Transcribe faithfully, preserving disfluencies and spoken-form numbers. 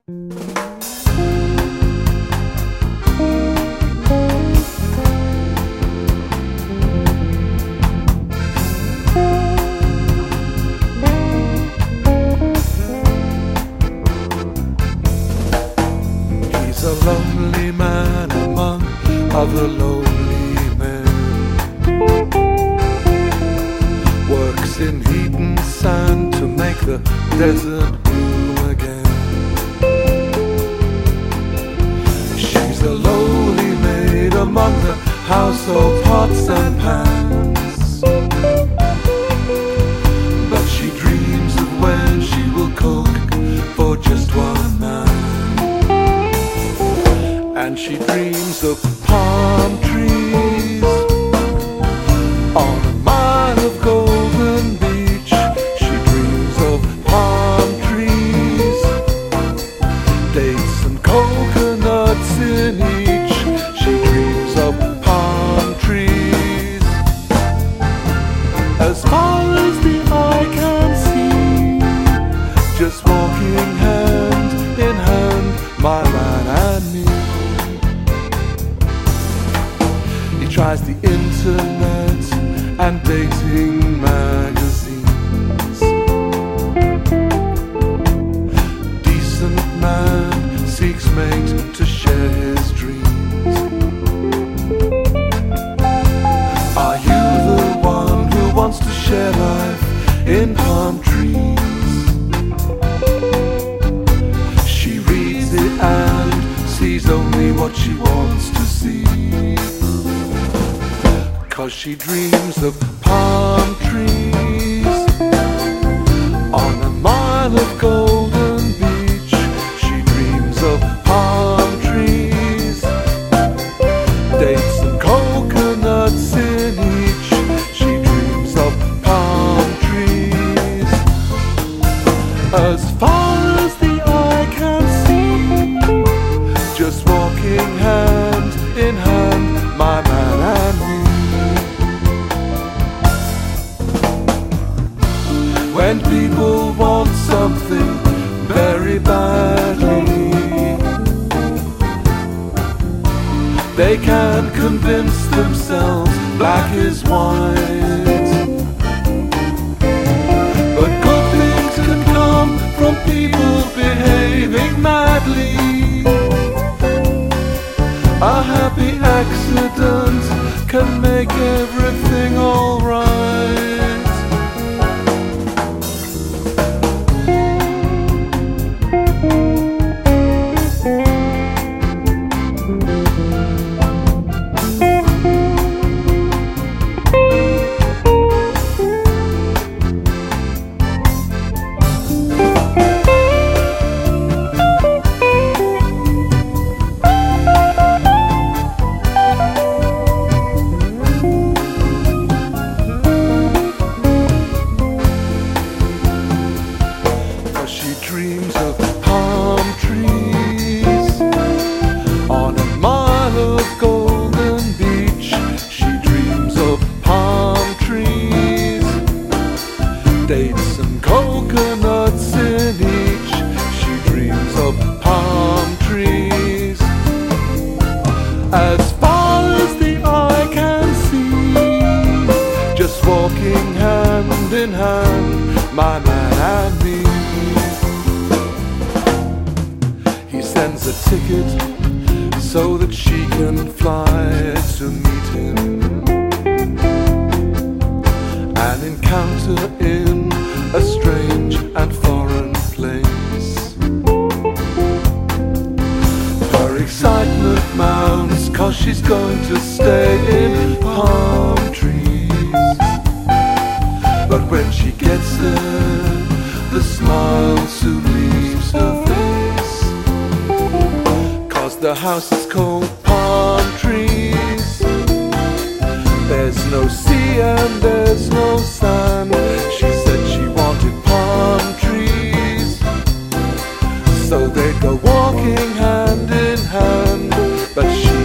He's a lonely man among other lonely men. Works in heat and sand to make the desert bloom again. She's a lowly maid among the household pots and pans, but she dreams of when she will cook for just one man. And she dreams of palm trees on a mile of golden beach. She dreams of palm trees, dates and coconuts in each. She dreams of palm trees. As far as the eye can see, just walking hand in hand, my man and me. Tries the internet and dating magazines. Decent man seeks mate to share his dreams. Are you the one who wants to share life in palm trees? She reads it and sees only what she wants to see, 'cause she dreams of palm trees on a mile of golden beach. She dreams of palm trees, dates and coconuts in each. She dreams of palm trees. As far as the eye can see, just walking hand in hand, my man and me. When people want something very badly, they can convince themselves black is white. But good things can come from people behaving madly. A happy accident can make everything alright. She dreams of palm trees on a mile of golden beach. She dreams of palm trees, dates and coconuts in each. She dreams of palm trees. As far as the eye can see, just walking hand in hand, my man and me. Sends a ticket so that she can fly to meet him. An encounter in a strange and foreign place. Her excitement mounts 'cause she's going to stay in palm trees. But when she gets there, the smile soon leaves her face. The house is called palm trees. There's no sea and there's no sand. She said she wanted palm trees, so they go walking hand in hand. But she